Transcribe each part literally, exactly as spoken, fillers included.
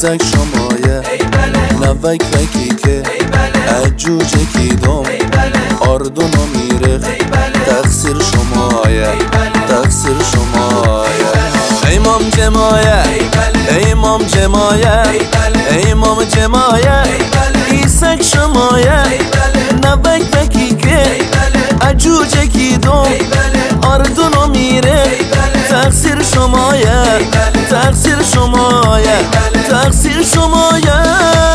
ایسک شمایه نوک وکی که عجوجه کی دوم آردون و میرخ تقصیر شمایه تقصیر شمایه ایمام جمایه ایمام جمایه ایمام جمایه ایسک شمایه نوک وکی که عجوجه کی دوم آردون و میرخ تقصیر شمایه تقصیر شمایه تقصیر شمایه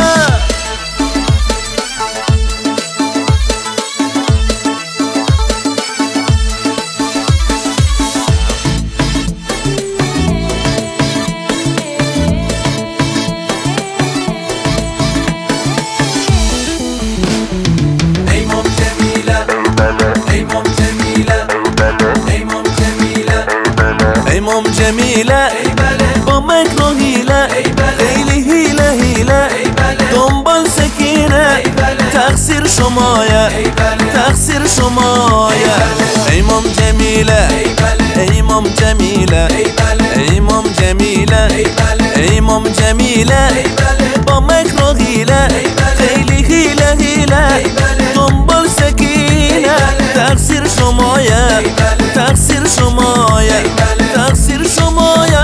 ایمام جمیله با مکر و هیله خیلی هیله هیله دنبال سکینه تقصیر شمایه تقصیر شمایه ایمام جمیله ایمام جمیله ایمام جمیله ایمام جمیله با مکر و هیله خیلی هیله هیله دنبال سکینه تقصیر شمایه تقصیر شمایه تقصیر شمایه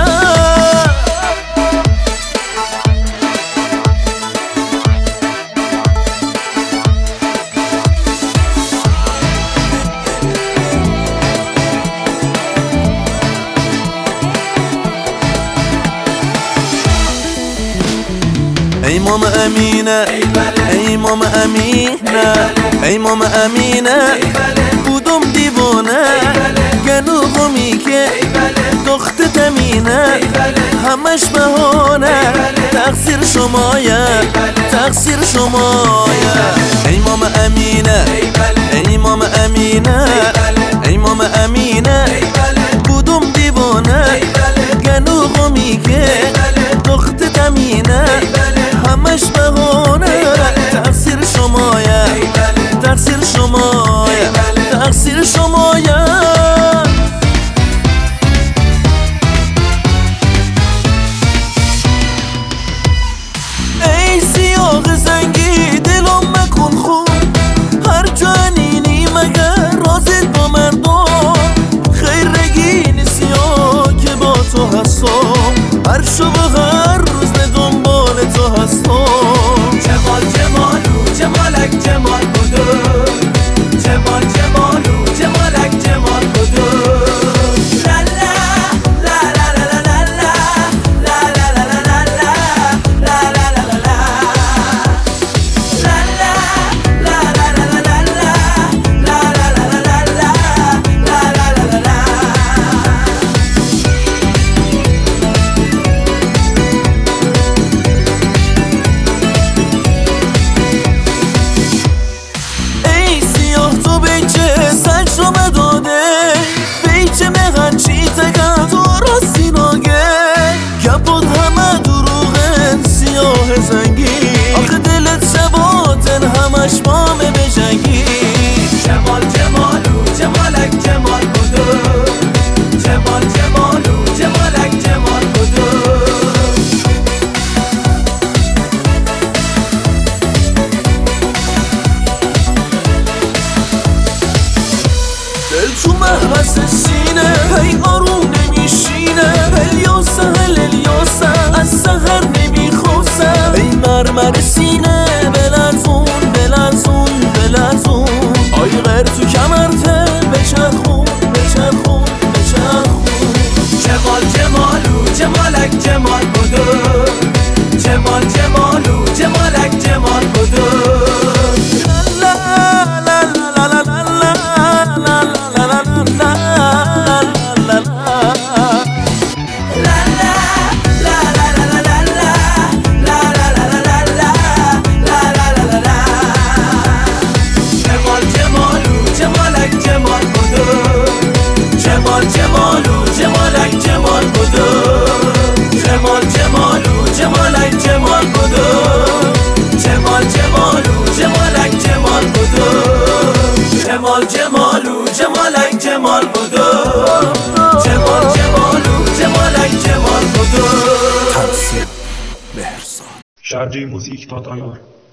ایمام امینه ایمام امینه ایمام امینه بودم دیوانه گنوغمی که دخت تمینه همش بهانه تقصیر شمایه تقصیر شمایه ایمام امینه ایمام امینه ایمام امینه بودم دیوانه گنوغمی که دخت تمینه همش بهانه تقصیر شمایه تقصیر شمایه تقصیر شمایه ای سیاه زنگی دلم مکن خون هر جانینی مگر رازت با مردم خیر رگین سیاه که با تو هستم هر شب و هر روز دنبال تو هستم جمال جمالو جمالک جمال بودو جمال جمالو جمالک جمال بودو لا لا لا لا لا لا لا لا لا لا لا لا لا لا لا آخه دلت شباتن همش مامه بجنگی جمال جمالو جمالک جمال بودو جمال جمالو جمالک جمال بودو دل تو محبس سینه هی آروم نمیشینه الیاسه الیاسه از سهر نمیخواسه ای مرمر سینه بلرزون بلرزون بلرزون آی غیر تو کمرته بچرخون بچرخون بچرخون جمال جمالو جمالک جمال بودو جمال جمالو جمالک جمال بودو chargemusik punkt i r